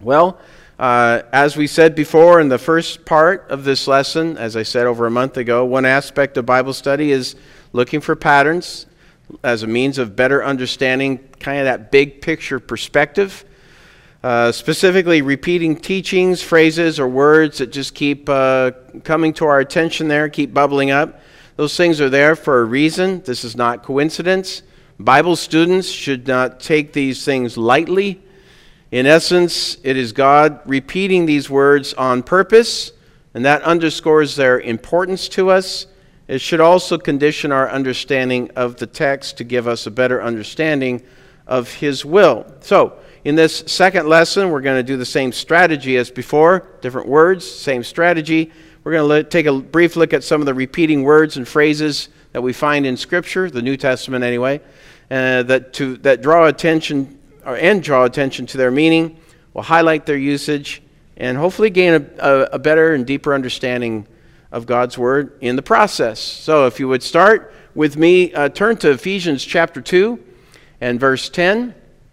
Well, as we said before in the first part of this lesson, as I said over a month ago, one aspect of Bible study is looking for patterns as a means of better understanding kind of that big picture perspective. Specifically repeating teachings, phrases, or words that just keep coming to our attention there, keep bubbling up. Those things are there for a reason. This is not coincidence. Bible students should not take these things lightly. In essence, it is God repeating these words on purpose, and that underscores their importance to us. It should also condition our understanding of the text to give us a better understanding of His will. So, in this second lesson, we're going to do the same strategy as before. Different words, same strategy. We're going to take a brief look at some of the repeating words and phrases that we find in Scripture, the New Testament anyway, that draw attention to their meaning. We'll highlight their usage and hopefully gain a better and deeper understanding of God's Word in the process. So if you would start with me, turn to Ephesians chapter 2 and verse 10,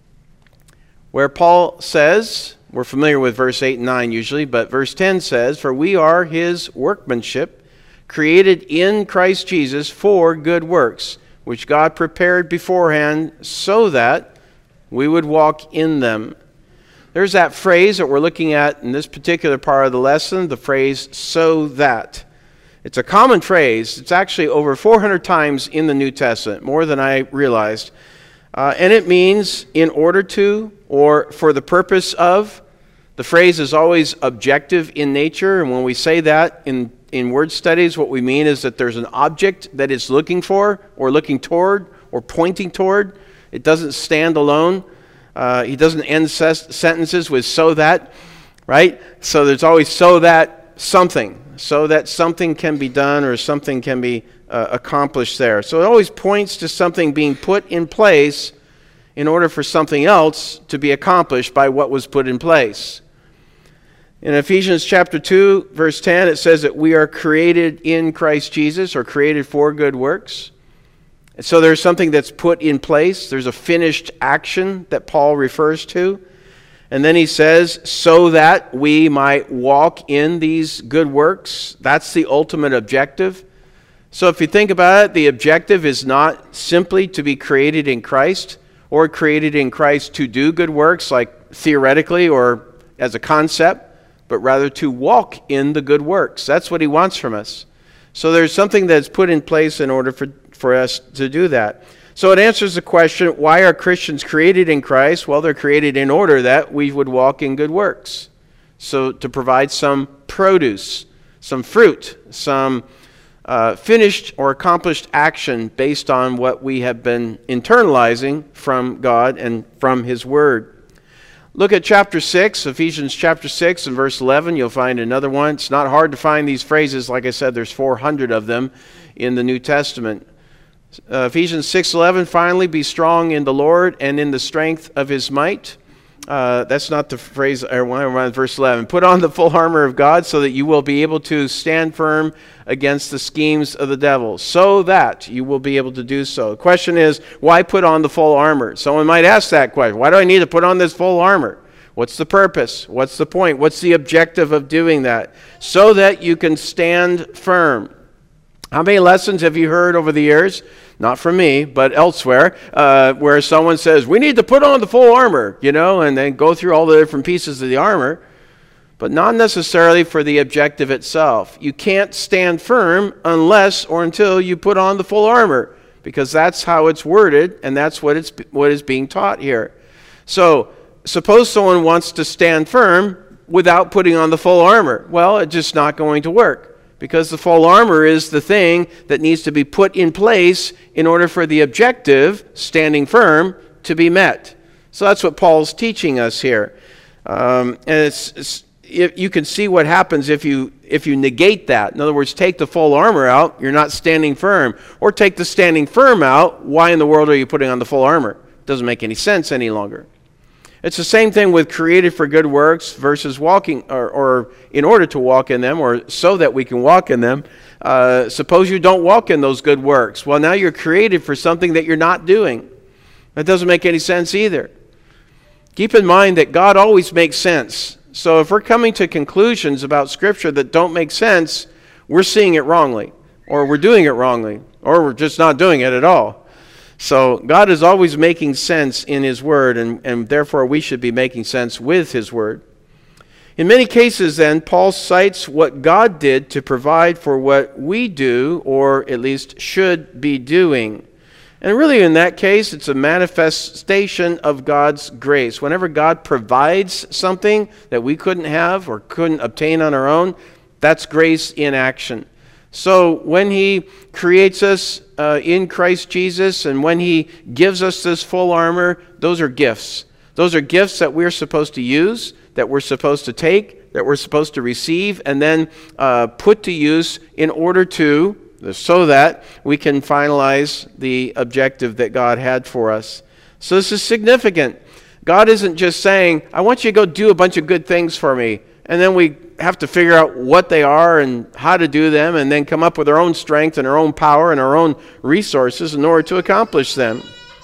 where Paul says, we're familiar with verse 8 and 9 usually, but verse 10 says, "For we are His workmanship, created in Christ Jesus for good works, which God prepared beforehand so that we would walk in them." There's that phrase that we're looking at in this particular part of the lesson, the phrase, "so that." It's a common phrase. It's actually over 400 times in the New Testament, more than I realized. And it means in order to, or for the purpose of. The phrase is always objective in nature, and when we say that in word studies, what we mean is that there's an object that it's looking for, or looking toward, or pointing toward. It doesn't stand alone. He doesn't end sentences with "so that," right? So there's always "so that something can be done or something can be accomplished there. So it always points to something being put in place in order for something else to be accomplished by what was put in place. In Ephesians chapter 2, verse 10, it says that we are created in Christ Jesus, or created for good works. And so there's something that's put in place. There's a finished action that Paul refers to. And then he says, so that we might walk in these good works. That's the ultimate objective. So if you think about it, the objective is not simply to be created in Christ, or created in Christ to do good works, like theoretically or as a concept, but rather to walk in the good works. That's what he wants from us. So there's something that's put in place in order for us to do that. So it answers the question, why are Christians created in Christ? Well, they're created in order that we would walk in good works. So to provide some produce, some fruit, some finished or accomplished action based on what we have been internalizing from God and from His Word. Look at chapter 6, Ephesians chapter 6 and verse 11. You'll find another one. It's not hard to find these phrases. Like I said, there's 400 of them in the New Testament. Ephesians 6:11, finally be strong in the Lord and in the strength of His might. That's not the phrase, verse 11. Put on the full armor of God so that you will be able to stand firm against the schemes of the devil, so that you will be able to do so. The question is, why put on the full armor? Someone might ask that question. Why do I need to put on this full armor? What's the purpose? What's the point? What's the objective of doing that? So that you can stand firm. How many lessons have you heard over the years? Not from me, but elsewhere, where someone says, we need to put on the full armor, and then go through all the different pieces of the armor, but not necessarily for the objective itself. You can't stand firm unless or until you put on the full armor, because that's how it's worded, and that's what is being taught here. So, suppose someone wants to stand firm without putting on the full armor. Well, it's just not going to work. Because the full armor is the thing that needs to be put in place in order for the objective, standing firm, to be met. So that's what Paul's teaching us here. And you can see what happens if you negate that. In other words, take the full armor out, you're not standing firm. Or take the standing firm out, why in the world are you putting on the full armor? It doesn't make any sense any longer. It's the same thing with created for good works versus walking, or in order to walk in them, or so that we can walk in them. Suppose you don't walk in those good works. Well, now you're created for something that you're not doing. That doesn't make any sense either. Keep in mind that God always makes sense. So if we're coming to conclusions about Scripture that don't make sense, we're seeing it wrongly, or we're doing it wrongly, or we're just not doing it at all. So God is always making sense in His Word, and therefore we should be making sense with His Word. In many cases, then, Paul cites what God did to provide for what we do, or at least should be doing. And really, in that case, it's a manifestation of God's grace. Whenever God provides something that we couldn't have or couldn't obtain on our own, that's grace in action. So when He creates us in Christ Jesus, and when He gives us this full armor, those are gifts. Those are gifts that we're supposed to use, that we're supposed to take, that we're supposed to receive, and then put to use in order to, so that we can finalize the objective that God had for us. So this is significant. God isn't just saying, I want you to go do a bunch of good things for me, and then we have to figure out what they are and how to do them, and then come up with our own strength and our own power and our own resources in order to accomplish them.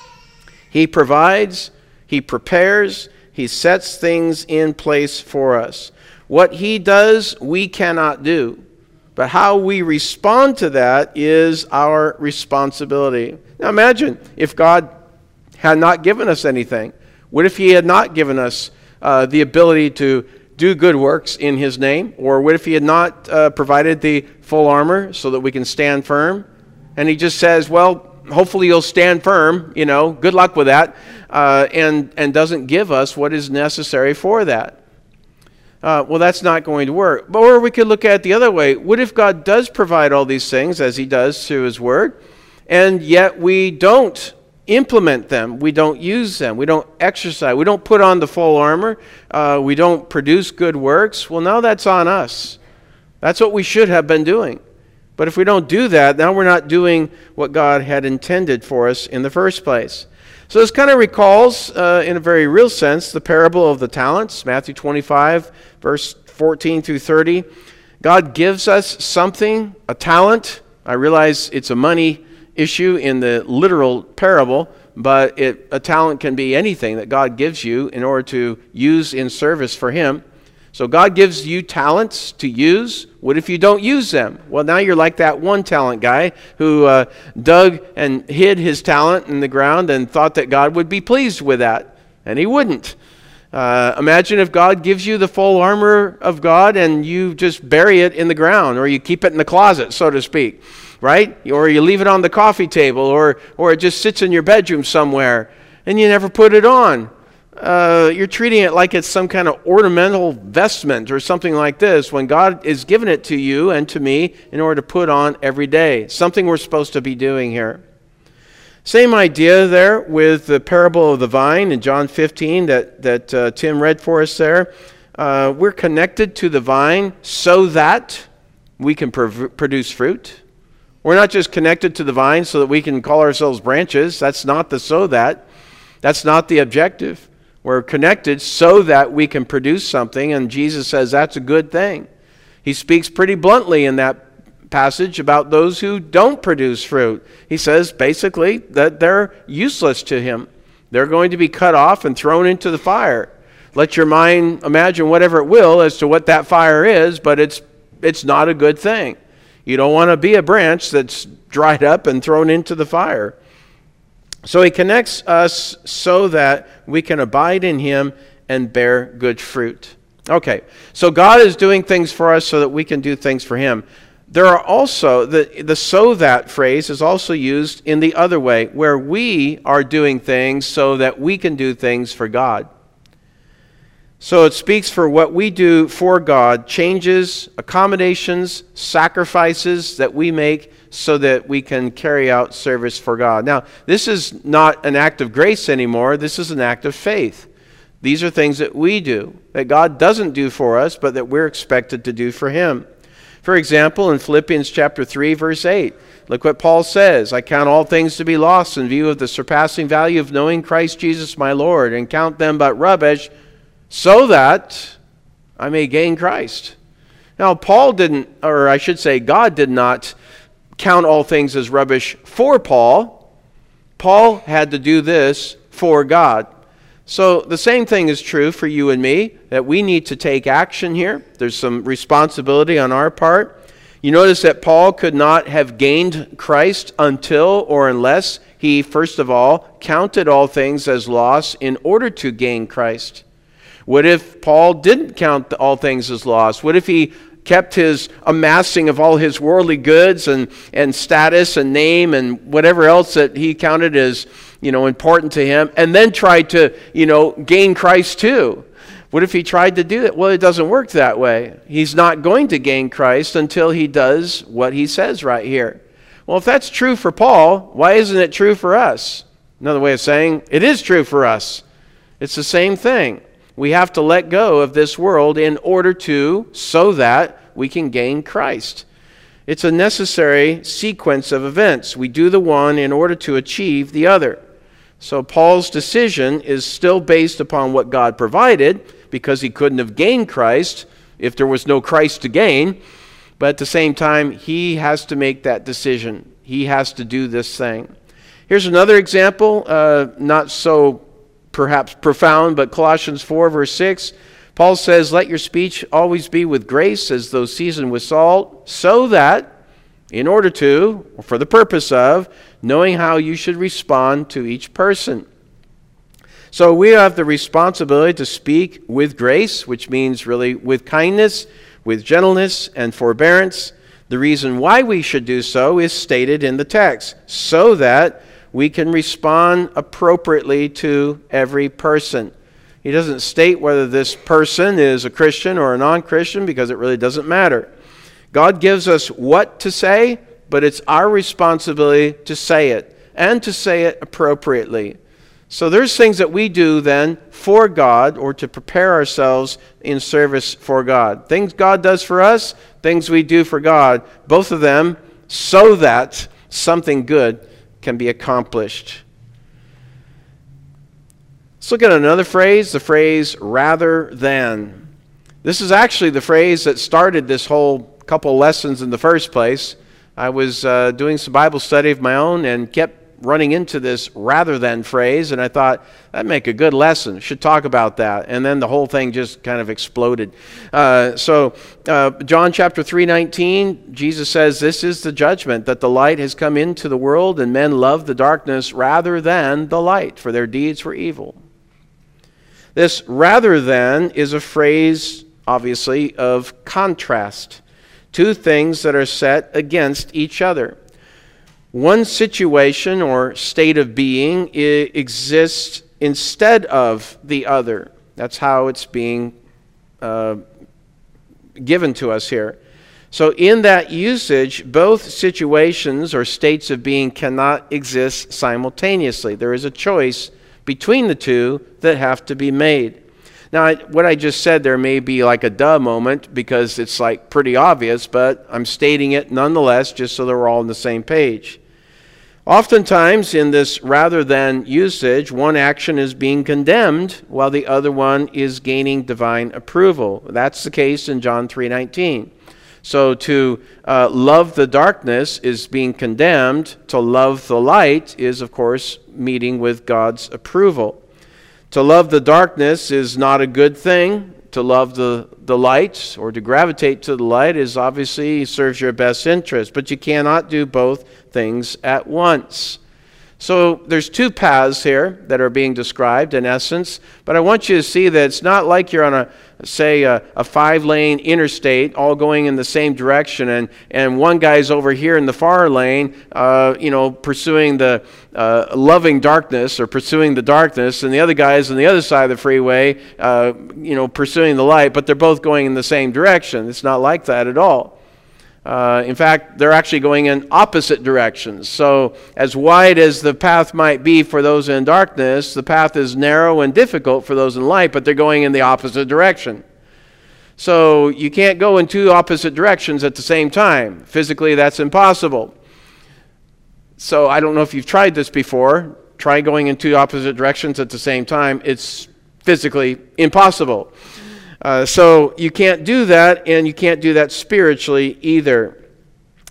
He provides, He prepares, He sets things in place for us. What He does, we cannot do. But how we respond to that is our responsibility. Now imagine if God had not given us anything. What if He had not given us the ability to do good works in His name? Or what if He had not provided the full armor so that we can stand firm? And He just says, well, hopefully you'll stand firm, good luck with that, and doesn't give us what is necessary for that. Well, that's not going to work. Or we could look at it the other way. What if God does provide all these things, as He does through His Word, and yet we don't implement them, we don't use them, we don't exercise, we don't put on the full armor, we don't produce good works? Well, now that's on us. That's what we should have been doing. But if we don't do that, now we're not doing what God had intended for us in the first place. So this kind of recalls, in a very real sense, the parable of the talents, Matthew 25, verse 14 through 30. God gives us something, a talent. I realize it's a money issue in the literal parable, but a talent can be anything that God gives you in order to use in service for Him. So God gives you talents to use. What if you don't use them? Well, now you're like that one talent guy who dug and hid his talent in the ground and thought that God would be pleased with that. And He wouldn't. Imagine if God gives you the full armor of God and you just bury it in the ground, or you keep it in the closet, so to speak, right? Or you leave it on the coffee table, or it just sits in your bedroom somewhere and you never put it on. You're treating it like it's some kind of ornamental vestment or something like this, when God is giving it to you and to me in order to put on every day. Something we're supposed to be doing here. Same idea there with the parable of the vine in John 15 that Tim read for us there. We're connected to the vine so that we can produce fruit. We're not just connected to the vine so that we can call ourselves branches. That's not the so that. That's not the objective. We're connected so that we can produce something, and Jesus says that's a good thing. He speaks pretty bluntly in that passage about those who don't produce fruit. He says basically that they're useless to Him. They're going to be cut off and thrown into the fire. Let your mind imagine whatever it will as to what that fire is, but it's not a good thing. You don't want to be a branch that's dried up and thrown into the fire. So He connects us so that we can abide in Him and bear good fruit. Okay, so God is doing things for us so that we can do things for Him. There are also, the so that phrase is also used in the other way, where we are doing things so that we can do things for God. So it speaks for what we do for God, changes, accommodations, sacrifices that we make so that we can carry out service for God. Now, this is not an act of grace anymore. This is an act of faith. These are things that we do, that God doesn't do for us, but that we're expected to do for Him. For example, in Philippians chapter 3, verse 8, look what Paul says, I count all things to be lost in view of the surpassing value of knowing Christ Jesus my Lord, and count them but rubbish, so that I may gain Christ. Now, Paul didn't, or I should say, God did not count all things as rubbish for Paul. Paul had to do this for God. So the same thing is true for you and me, that we need to take action here. There's some responsibility on our part. You notice that Paul could not have gained Christ until or unless he, first of all, counted all things as loss in order to gain Christ. What if Paul didn't count all things as loss? What if he kept his amassing of all his worldly goods and status and name and whatever else that he counted as, important to him, and then tried to, gain Christ too? What if he tried to do that? Well, it doesn't work that way. He's not going to gain Christ until he does what he says right here. Well, if that's true for Paul, why isn't it true for us? Another way of saying, it is true for us. It's the same thing. We have to let go of this world in order so that we can gain Christ. It's a necessary sequence of events. We do the one in order to achieve the other. So Paul's decision is still based upon what God provided, because he couldn't have gained Christ if there was no Christ to gain. But at the same time, he has to make that decision. He has to do this thing. Here's another example, not so perhaps profound, but Colossians 4, verse 6. Paul says, "Let your speech always be with grace, as though seasoned with salt, so that, in order to, or for the purpose of, knowing how you should respond to each person." So we have the responsibility to speak with grace, which means really with kindness, with gentleness and forbearance. The reason why we should do so is stated in the text, so that we can respond appropriately to every person. He doesn't state whether this person is a Christian or a non-Christian, because it really doesn't matter. God gives us what to say, but it's our responsibility to say it, and to say it appropriately. So there's things that we do then for God, or to prepare ourselves in service for God. Things God does for us, things we do for God, both of them so that something good can be accomplished. Let's look at another phrase, the phrase "rather than." This is actually the phrase that started this whole couple lessons in the first place. I was doing some Bible study of my own and kept running into this "rather than" phrase, and I thought, that'd make a good lesson. Should talk about that. And then the whole thing just kind of exploded. John chapter 3:19, Jesus says, "This is the judgment, that the light has come into the world, and men love the darkness rather than the light, for their deeds were evil." This "rather than" is a phrase, obviously, of contrast. Two things that are set against each other. One situation or state of being exists instead of the other. That's how it's being given to us here. So in that usage, both situations or states of being cannot exist simultaneously. There is a choice between the two that have to be made. Now, what I just said there may be like a duh moment, because it's like pretty obvious, but I'm stating it nonetheless just so that we're all on the same page. Oftentimes in this "rather than" usage, one action is being condemned while the other one is gaining divine approval. That's the case in John 3:19. So to love the darkness is being condemned. To love the light is, of course, meeting with God's approval. To love the darkness is not a good thing. To love the light, or to gravitate to the light, is obviously serves your best interest. But you cannot do both things at once. So there's two paths here that are being described in essence, but I want you to see that it's not like you're on a 5-lane interstate all going in the same direction, and one guy's over here in the far lane, pursuing the loving darkness or pursuing the darkness, and the other guy's on the other side of the freeway, pursuing the light, but they're both going in the same direction. It's not like that at all. In fact, they're actually going in opposite directions. So as wide as the path might be for those in darkness, the path is narrow and difficult for those in light, but they're going in the opposite direction. So you can't go in two opposite directions at the same time. Physically, that's impossible. So I don't know if you've tried this before. Try going in two opposite directions at the same time. It's physically impossible. So you can't do that, and you can't do that spiritually either.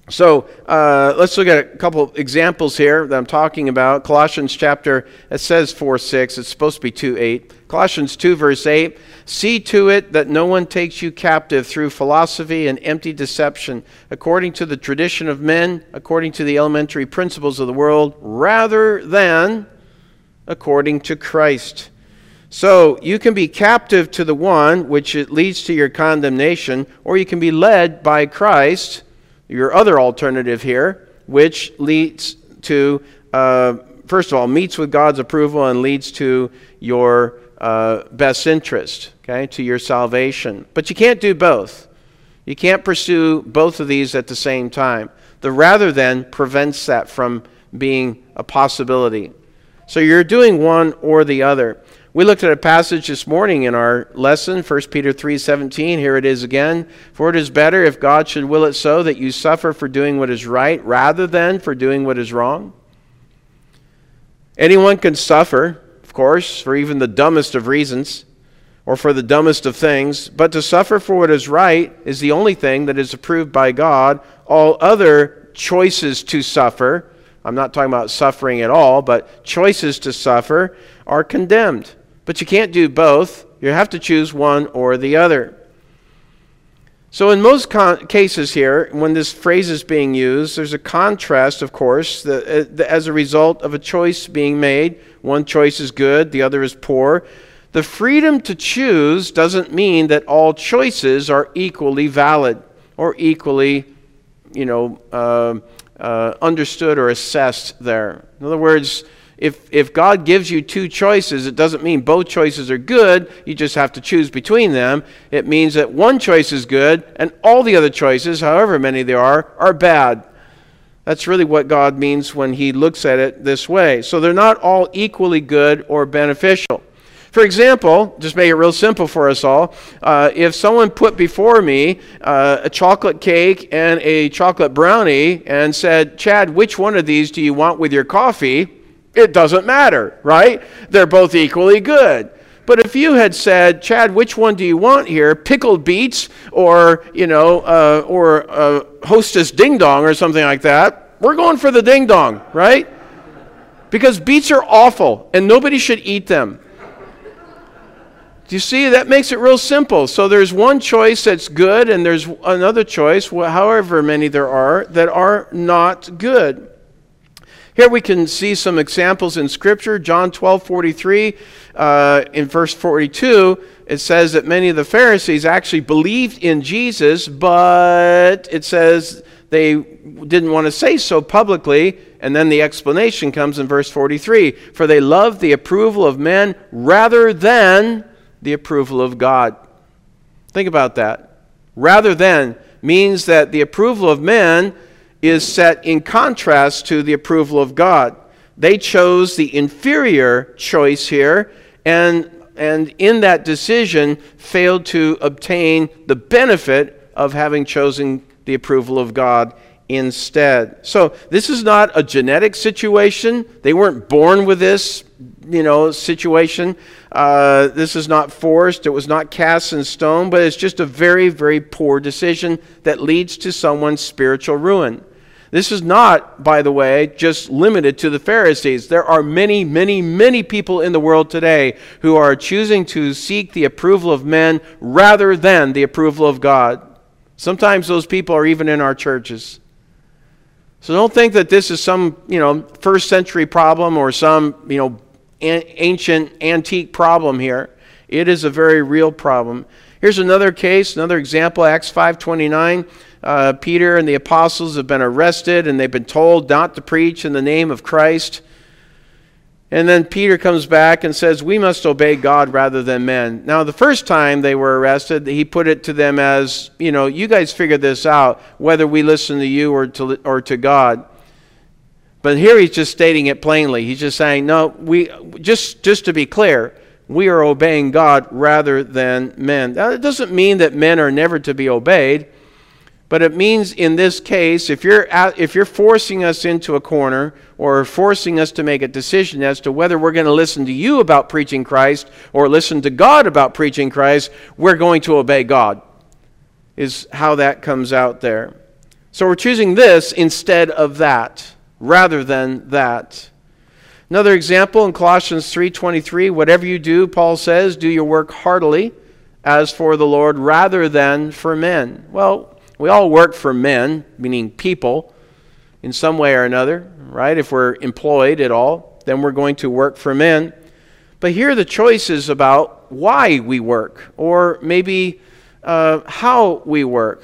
So let's look at a couple examples here that I'm talking about. Colossians chapter, it says 4:6. It's supposed to be 2:8. Colossians 2 verse 8. See to it that no one takes you captive through philosophy and empty deception, according to the tradition of men, according to the elementary principles of the world, rather than according to Christ. So you can be captive to the one, which it leads to your condemnation, or you can be led by Christ, your other alternative here, which leads to, first of all, meets with God's approval and leads to your best interest, okay, to your salvation. But you can't do both. You can't pursue both of these at the same time. The rather than prevents that from being a possibility. So you're doing one or the other. We looked at a passage this morning in our lesson, 1 Peter 3:17. Here it is again. For it is better, if God should will it so, that you suffer for doing what is right rather than for doing what is wrong. Anyone can suffer, of course, for even the dumbest of reasons or for the dumbest of things. But to suffer for what is right is the only thing that is approved by God. All other choices to suffer, I'm not talking about suffering at all, but choices to suffer are condemned. But you can't do both. You have to choose one or the other. So in most cases here, when this phrase is being used, there's a contrast, of course, as a result of a choice being made. One choice is good, the other is poor. The freedom to choose doesn't mean that all choices are equally valid or equally, understood or assessed there. In other words, if God gives you two choices, it doesn't mean both choices are good. You just have to choose between them. It means that one choice is good and all the other choices, however many there are bad. That's really what God means when he looks at it this way. So they're not all equally good or beneficial. For example, just make it real simple for us all, if someone put before me a chocolate cake and a chocolate brownie and said, Chad, which one of these do you want with your coffee? It doesn't matter, right? They're both equally good. But if you had said, Chad, which one do you want here? Pickled beets or Hostess Ding Dong or something like that, we're going for the Ding Dong, right? Because beets are awful and nobody should eat them. Do you see? That makes it real simple. So there's one choice that's good and there's another choice, however many there are, that are not good. Here we can see some examples in Scripture. John 12:43, in verse 42, it says that many of the Pharisees actually believed in Jesus, but it says they didn't want to say so publicly. And then the explanation comes in verse 43. For they loved the approval of men rather than the approval of God. Think about that. Rather than means that the approval of men is set in contrast to the approval of God. They chose the inferior choice here, and in that decision failed to obtain the benefit of having chosen the approval of God instead. So this is not a genetic situation. They weren't born with this, situation. This is not forced. It was not cast in stone, but it's just a very, very poor decision that leads to someone's spiritual ruin. This is not, by the way, just limited to the Pharisees. There are many, many, many people in the world today who are choosing to seek the approval of men rather than the approval of God. Sometimes those people are even in our churches. So don't think that this is some, first century problem or some, ancient, antique problem here. It is a very real problem. Here's another case, another example, Acts 5:29. Peter and the apostles have been arrested and they've been told not to preach in the name of Christ. And then Peter comes back and says, we must obey God rather than men. Now, the first time they were arrested, he put it to them as, you guys figure this out, whether we listen to you or to God. But here he's just stating it plainly. He's just saying, no, we just to be clear, we are obeying God rather than men. Now, it doesn't mean that men are never to be obeyed. But it means in this case, if you're forcing us into a corner or forcing us to make a decision as to whether we're going to listen to you about preaching Christ or listen to God about preaching Christ, we're going to obey God, is how that comes out there. So we're choosing this instead of that, rather than that. Another example in Colossians 3:23, whatever you do, Paul says, do your work heartily as for the Lord rather than for men. Well, we all work for men, meaning people, in some way or another, right? If we're employed at all, then we're going to work for men. But here the choice is about why we work, or maybe how we work.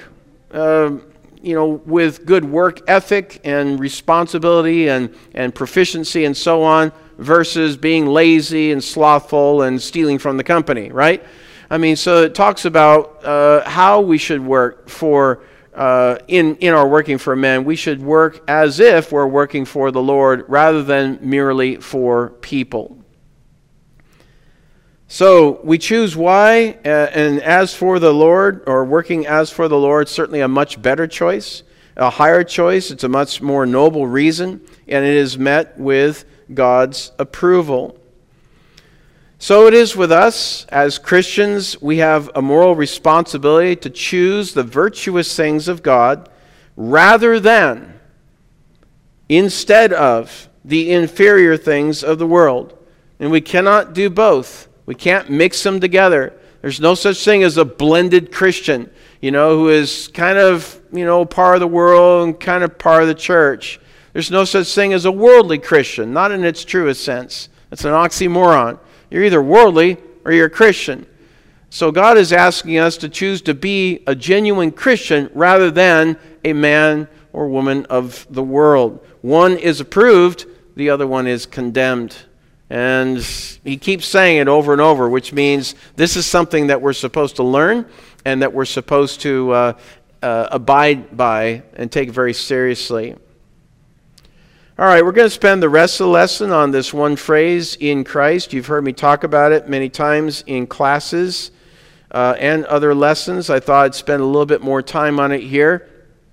With good work ethic and responsibility and proficiency and so on, versus being lazy and slothful and stealing from the company, right? I mean, so it talks about how we should work for, in our working for men. We should work as if we're working for the Lord rather than merely for people. So we choose why, and as for the Lord, or working as for the Lord, certainly a much better choice, a higher choice. It's a much more noble reason, and it is met with God's approval. So it is with us as Christians. We have a moral responsibility to choose the virtuous things of God rather than, instead of, the inferior things of the world. And we cannot do both. We can't mix them together. There's no such thing as a blended Christian, who is kind of, part of the world and kind of part of the church. There's no such thing as a worldly Christian, not in its truest sense. It's an oxymoron. You're either worldly or you're a Christian. So God is asking us to choose to be a genuine Christian rather than a man or woman of the world. One is approved, the other one is condemned. And he keeps saying it over and over, which means this is something that we're supposed to learn and that we're supposed to abide by and take very seriously. All right, we're going to spend the rest of the lesson on this one phrase, in Christ. You've heard me talk about it many times in classes and other lessons. I thought I'd spend a little bit more time on it here.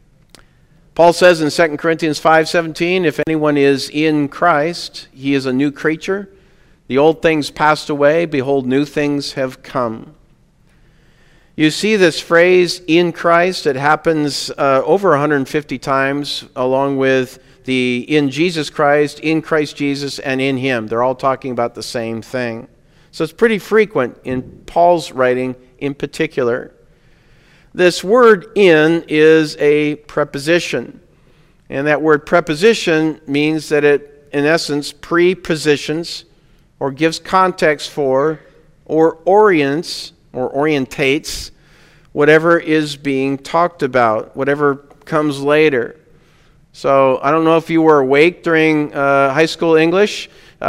Paul says in 2 Corinthians 5:17, if anyone is in Christ, he is a new creature. The old things passed away, behold, new things have come. You see this phrase, in Christ, it happens over 150 times, along with the in Jesus Christ, in Christ Jesus, and in Him. They're all talking about the same thing. So it's pretty frequent in Paul's writing in particular. This word in is a preposition. And that word preposition means that it, in essence, prepositions or gives context for or orients or orientates whatever is being talked about, whatever comes later. So I don't know if you were awake during high school English,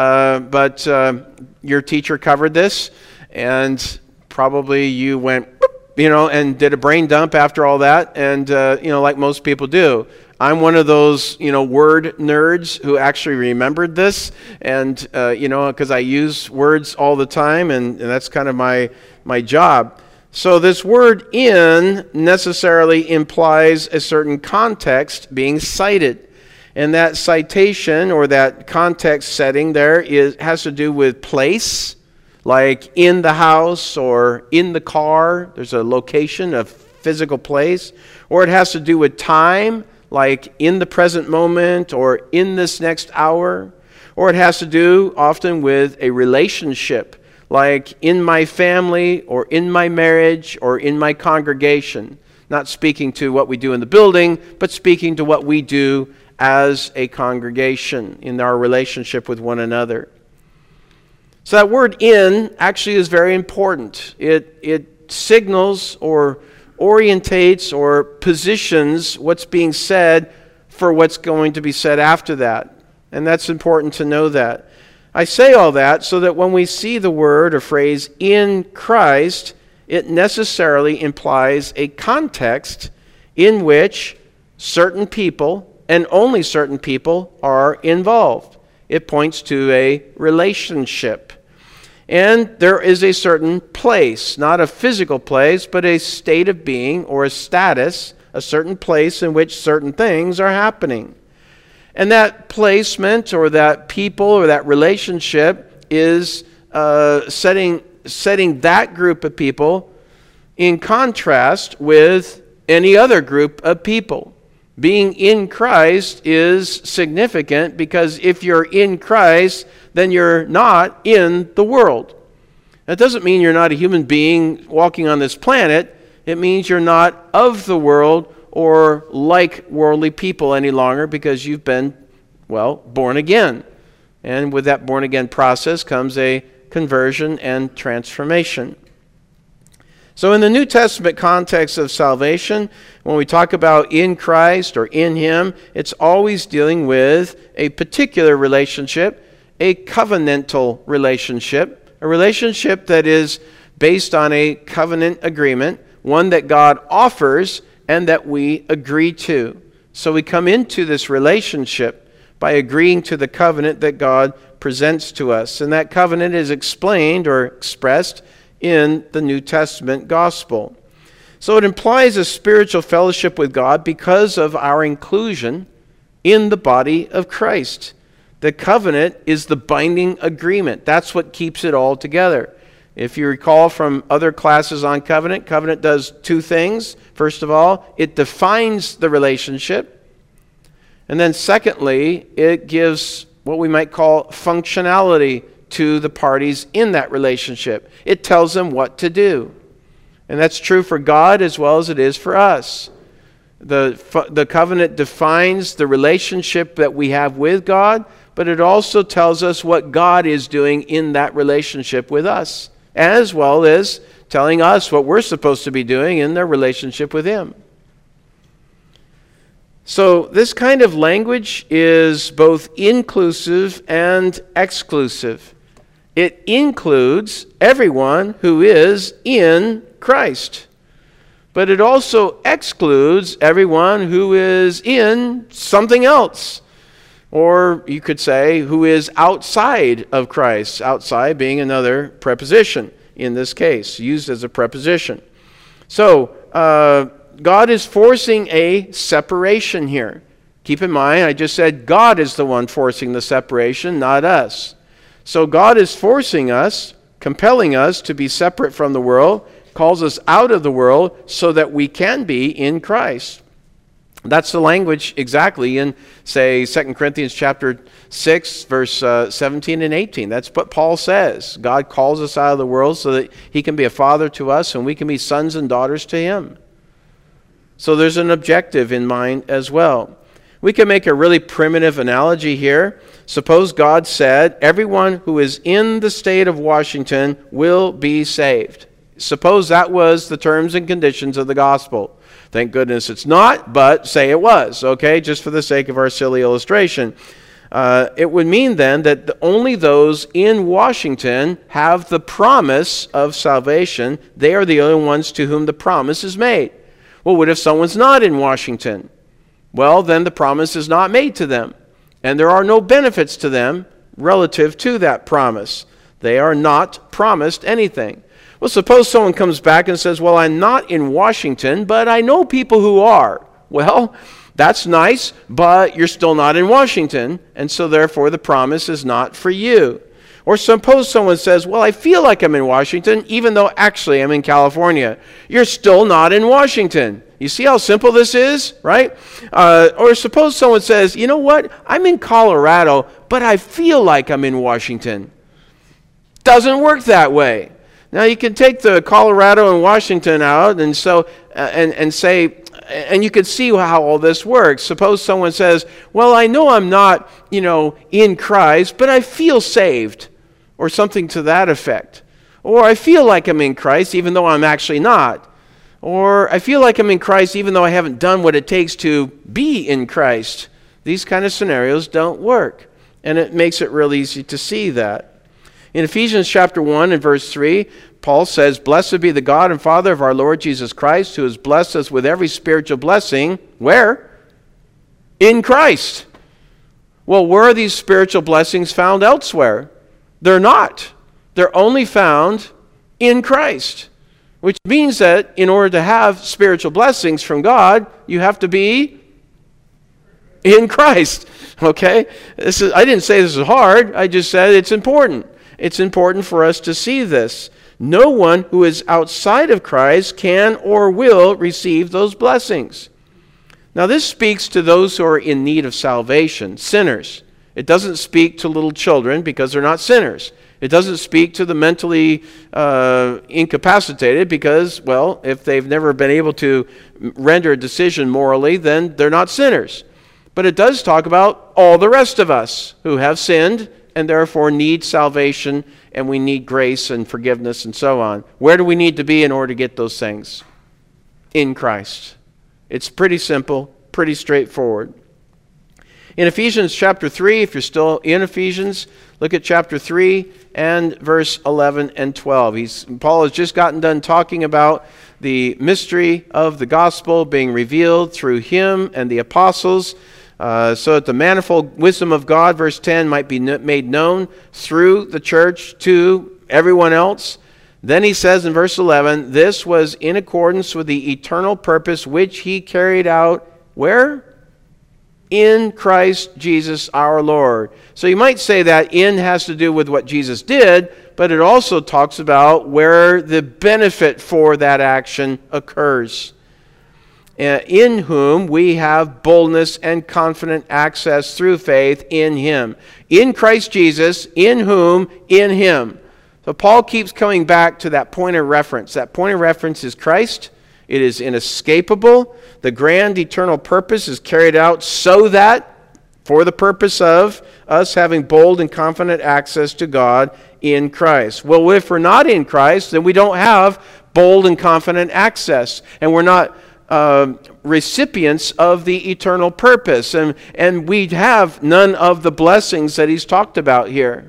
but your teacher covered this, and probably you went, and did a brain dump after all that, and, like most people do. I'm one of those, word nerds who actually remembered this, and, because I use words all the time, and that's kind of my job. So this word in necessarily implies a certain context being cited. And that citation or that context setting there has to do with place, like in the house or in the car. There's a location, a physical place. Or it has to do with time, like in the present moment or in this next hour. Or it has to do often with a relationship, like in my family or in my marriage or in my congregation. Not speaking to what we do in the building, but speaking to what we do as a congregation in our relationship with one another. So that word in actually is very important. It signals or orientates or positions what's being said for what's going to be said after that. And that's important to know that. I say all that so that when we see the word or phrase in Christ, it necessarily implies a context in which certain people and only certain people are involved. It points to a relationship. And there is a certain place, not a physical place, but a state of being or a status, a certain place in which certain things are happening. And that placement or that people or that relationship is setting that group of people in contrast with any other group of people. Being in Christ is significant because if you're in Christ, then you're not in the world. That doesn't mean you're not a human being walking on this planet. It means you're not of the world or like worldly people any longer because you've been, born again. And with that born again process comes a conversion and transformation. So in the New Testament context of salvation, when we talk about in Christ or in Him, it's always dealing with a particular relationship, a covenantal relationship, a relationship that is based on a covenant agreement, one that God offers and that we agree to. So we come into this relationship by agreeing to the covenant that God presents to us. And that covenant is explained or expressed in the New Testament gospel. So it implies a spiritual fellowship with God because of our inclusion in the body of Christ. The covenant is the binding agreement. That's what keeps it all together. If you recall from other classes on covenant, covenant does two things. First of all, it defines the relationship. And then secondly, it gives what we might call functionality to the parties in that relationship. It tells them what to do. And that's true for God as well as it is for us. The covenant defines the relationship that we have with God, but it also tells us what God is doing in that relationship with us, as well as telling us what we're supposed to be doing in their relationship with Him. So this kind of language is both inclusive and exclusive. It includes everyone who is in Christ. But it also excludes everyone who is in something else. Or you could say who is outside of Christ. Outside being another preposition in this case, used as a preposition. So God is forcing a separation here. Keep in mind, I just said God is the one forcing the separation, not us. So God is forcing us, compelling us to be separate from the world, calls us out of the world so that we can be in Christ. That's the language exactly in, say, 2 Corinthians chapter 6, verse 17 and 18. That's what Paul says. God calls us out of the world so that He can be a father to us and we can be sons and daughters to Him. So there's an objective in mind as well. We can make a really primitive analogy here. Suppose God said, everyone who is in the state of Washington will be saved. Suppose that was the terms and conditions of the gospel. Thank goodness it's not, but say it was, okay, just for the sake of our silly illustration. It would mean then that only those in Washington have the promise of salvation. They are the only ones to whom the promise is made. Well, what if someone's not in Washington? Well, then the promise is not made to them. And there are no benefits to them relative to that promise. They are not promised anything. Well, suppose someone comes back and says, well, I'm not in Washington, but I know people who are. Well, that's nice, but you're still not in Washington, and so therefore the promise is not for you. Or suppose someone says, well, I feel like I'm in Washington, even though actually I'm in California. You're still not in Washington. You see how simple this is, right? Or suppose someone says, you know what, I'm in Colorado, but I feel like I'm in Washington. Doesn't work that way. Now you can take the Colorado and Washington out and so and say, and you can see how all this works. Suppose someone says, well, I know I'm not, in Christ, but I feel saved, or something to that effect. Or I feel like I'm in Christ, even though I'm actually not. Or I feel like I'm in Christ, even though I haven't done what it takes to be in Christ. These kind of scenarios don't work. And it makes it real easy to see that. In Ephesians chapter 1 and verse 3, Paul says, blessed be the God and Father of our Lord Jesus Christ, who has blessed us with every spiritual blessing. Where? In Christ. Well, where are these spiritual blessings found elsewhere? They're not. They're only found in Christ. Which means that in order to have spiritual blessings from God, you have to be in Christ. Okay? I didn't say this is hard. I just said it's important. It's important for us to see this. No one who is outside of Christ can or will receive those blessings. Now this speaks to those who are in need of salvation, sinners. It doesn't speak to little children because they're not sinners. It doesn't speak to the mentally incapacitated because, well, if they've never been able to render a decision morally, then they're not sinners. But it does talk about all the rest of us who have sinned and therefore need salvation, and we need grace and forgiveness and so on. Where do we need to be in order to get those things? In Christ. It's pretty simple, pretty straightforward. In Ephesians chapter 3, if you're still in Ephesians, look at chapter 3 and verse 11 and 12. Paul has just gotten done talking about the mystery of the gospel being revealed through him and the apostles, so that the manifold wisdom of God, verse 10, might be made known through the church to everyone else. Then he says in verse 11, this was in accordance with the eternal purpose which he carried out, where? In Christ Jesus our Lord. So you might say that in has to do with what Jesus did, but it also talks about where the benefit for that action occurs. In whom we have boldness and confident access through faith in him. In Christ Jesus, in whom, in him. So Paul keeps coming back to that point of reference. That point of reference is Christ. It is inescapable. The grand eternal purpose is carried out so that, for the purpose of us having bold and confident access to God in Christ. Well, if we're not in Christ, then we don't have bold and confident access. And we're not recipients of the eternal purpose. And we have none of the blessings that he's talked about here.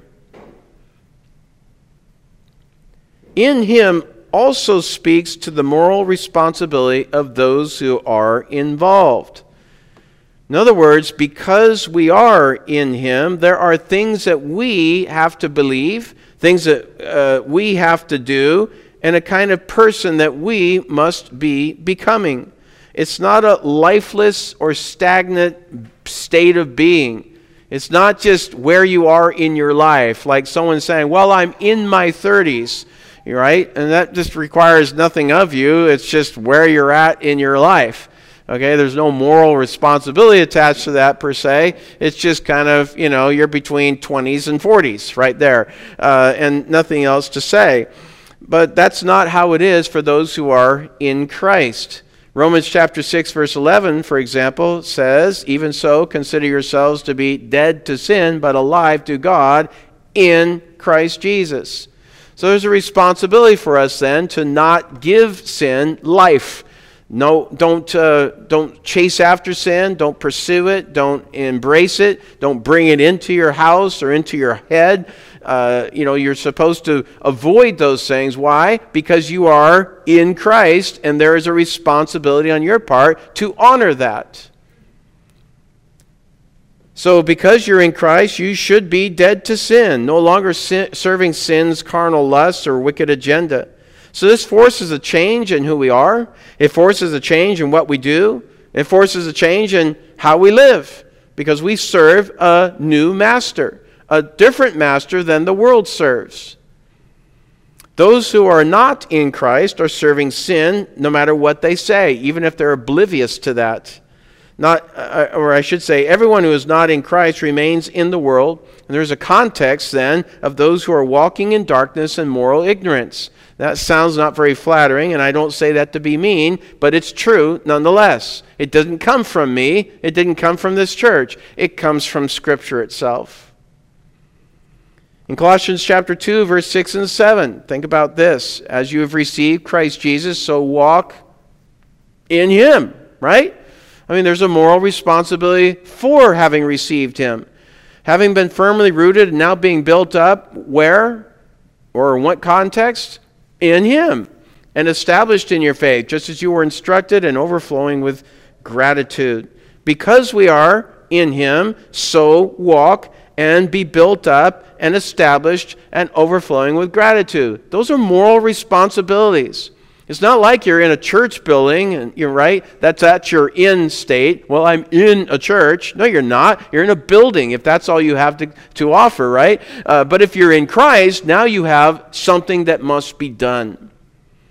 In him also speaks to the moral responsibility of those who are involved. In other words, because we are in him, there are things that we have to believe, things that we have to do, and a kind of person that we must be becoming. It's not a lifeless or stagnant state of being. It's not just where you are in your life, like someone saying, well, I'm in my 30s, right? And that just requires nothing of you. It's just where you're at in your life. Okay, there's no moral responsibility attached to that per se. It's just kind of, you're between 20s and 40s right there, and nothing else to say. But that's not how it is for those who are in Christ. Romans chapter 6, verse 11, for example, says, even so, consider yourselves to be dead to sin, but alive to God in Christ Jesus. So there's a responsibility for us then to not give sin life. No, don't chase after sin. Don't pursue it. Don't embrace it. Don't bring it into your house or into your head. You're supposed to avoid those things. Why? Because you are in Christ, and there is a responsibility on your part to honor that. So because you're in Christ, you should be dead to sin, no longer serving sin's carnal lusts or wicked agenda. So this forces a change in who we are. It forces a change in what we do. It forces a change in how we live, because we serve a new master, a different master than the world serves. Those who are not in Christ are serving sin no matter what they say, even if they're oblivious to that. Everyone who is not in Christ remains in the world. And there's a context then of those who are walking in darkness and moral ignorance. That sounds not very flattering, and I don't say that to be mean, but it's true nonetheless. It doesn't come from me. It didn't come from this church. It comes from Scripture itself. In Colossians chapter 2, verse 6 and 7, think about this. As you have received Christ Jesus, so walk in him, right? There's a moral responsibility for having received him. Having been firmly rooted and now being built up, where? Or in what context? In him. And established in your faith, just as you were instructed, and overflowing with gratitude. Because we are in him, so walk and be built up and established and overflowing with gratitude. Those are moral responsibilities. It's not like you're in a church building and you're right, that's your in state. Well, I'm in a church. No, you're not. You're in a building if that's all you have to offer, right? But if you're in Christ, now you have something that must be done.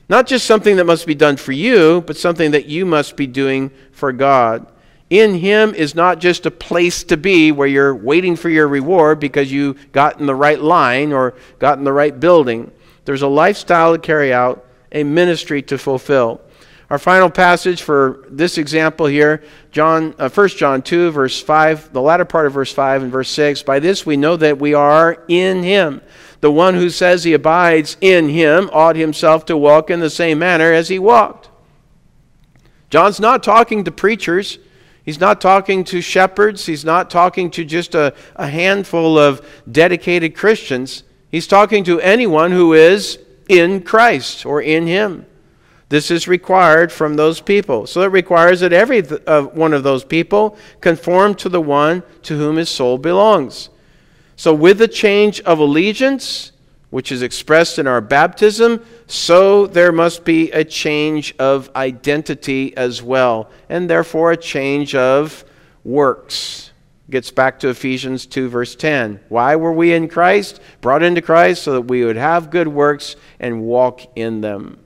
Not just something that must be done for you, but something that you must be doing for God. In Him is not just a place to be where you're waiting for your reward because you got in the right line or got in the right building. There's a lifestyle to carry out, a ministry to fulfill. Our final passage for this example here, 1 John 2, verse 5, the latter part of verse 5 and verse 6. By this we know that we are in Him. The one who says he abides in Him ought himself to walk in the same manner as He walked. John's not talking to preachers. He's not talking to shepherds. He's not talking to just a handful of dedicated Christians. He's talking to anyone who is in Christ or in Him. This is required from those people. So it requires that every one of those people conform to the one to whom his soul belongs. So with the change of allegiance, which is expressed in our baptism, so there must be a change of identity as well, and therefore a change of works. Gets back to Ephesians 2, verse 10. Why were we in Christ? Brought into Christ so that we would have good works and walk in them.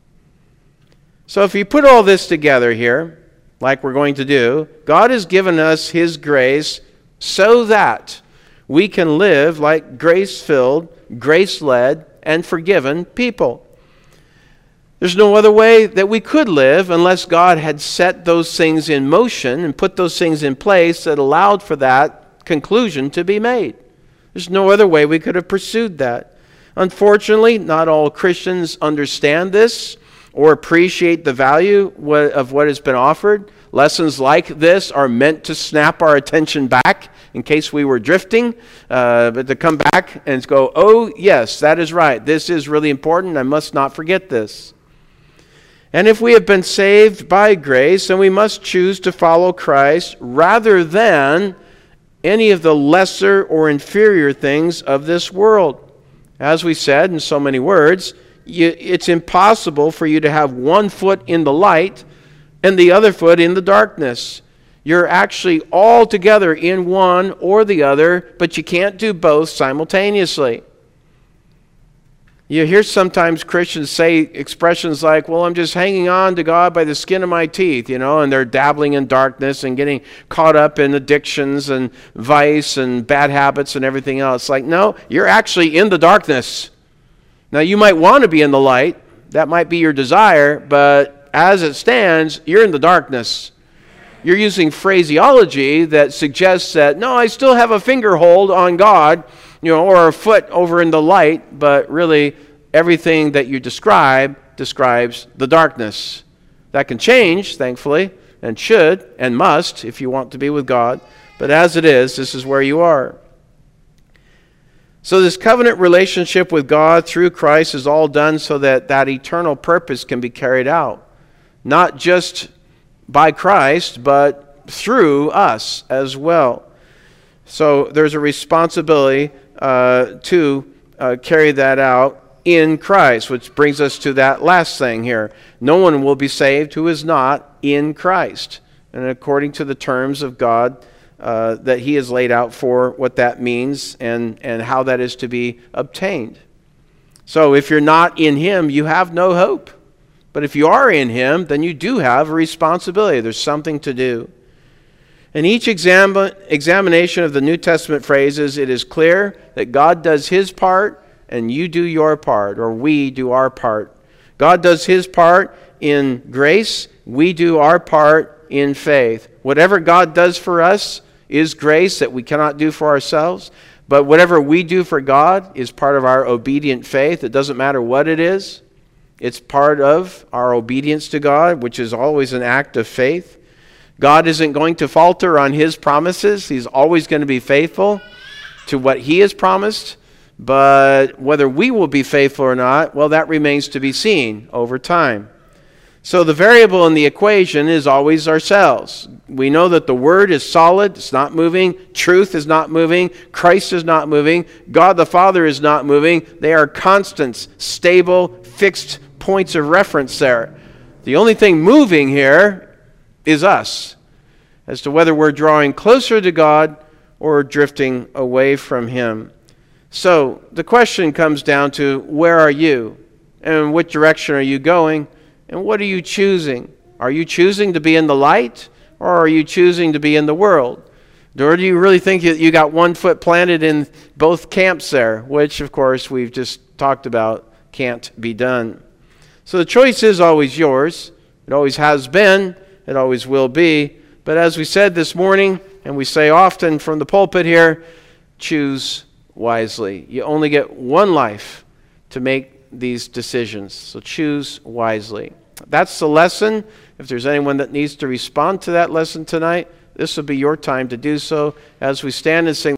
So if you put all this together here, like we're going to do, God has given us His grace so that we can live like grace-filled, grace-led, and forgiven people. There's no other way that we could live unless God had set those things in motion and put those things in place that allowed for that conclusion to be made. There's no other way we could have pursued that. Unfortunately, not all Christians understand this or appreciate the value of what has been offered. Lessons like this are meant to snap our attention back in case we were drifting, but to come back and go, oh yes, that is right. This is really important. I must not forget this. And if we have been saved by grace, then we must choose to follow Christ rather than any of the lesser or inferior things of this world. As we said in so many words, it's impossible for you to have one foot in the light and the other foot in the darkness. You're actually all together in one or the other, but you can't do both simultaneously. You hear sometimes Christians say expressions like, well, I'm just hanging on to God by the skin of my teeth, and they're dabbling in darkness and getting caught up in addictions and vice and bad habits and everything else. Like, no, you're actually in the darkness. Now, you might want to be in the light. That might be your desire, but as it stands, you're in the darkness. You're using phraseology that suggests that, no, I still have a finger hold on God, or a foot over in the light, but really everything that you describes the darkness. That can change, thankfully, and should and must if you want to be with God. But as it is, this is where you are. So this covenant relationship with God through Christ is all done so that that eternal purpose can be carried out. Not just by Christ, but through us as well. So there's a responsibility to carry that out in Christ, which brings us to that last thing here. No one will be saved who is not in Christ. And according to the terms of God that He has laid out for what that means and how that is to be obtained. So if you're not in Him, you have no hope. But if you are in Him, then you do have a responsibility. There's something to do. In each examination of the New Testament phrases, it is clear that God does His part and you do your part, or we do our part. God does His part in grace. We do our part in faith. Whatever God does for us is grace that we cannot do for ourselves. But whatever we do for God is part of our obedient faith. It doesn't matter what it is. It's part of our obedience to God, which is always an act of faith. God isn't going to falter on His promises. He's always going to be faithful to what He has promised. But whether we will be faithful or not, well, that remains to be seen over time. So the variable in the equation is always ourselves. We know that the Word is solid. It's not moving. Truth is not moving. Christ is not moving. God the Father is not moving. They are constants, stable, fixed points of reference there. The only thing moving here is us, as to whether we're drawing closer to God or drifting away from Him. So the question comes down to, where are you? And what direction are you going? And what are you choosing? Are you choosing to be in the light, or are you choosing to be in the world? Or do you really think you got one foot planted in both camps there, which, of course, we've just talked about can't be done. So the choice is always yours. It always has been. It always will be. But as we said this morning, and we say often from the pulpit here, choose wisely. You only get one life to make these decisions. So choose wisely. That's the lesson. If there's anyone that needs to respond to that lesson tonight, this will be your time to do so as we stand and sing.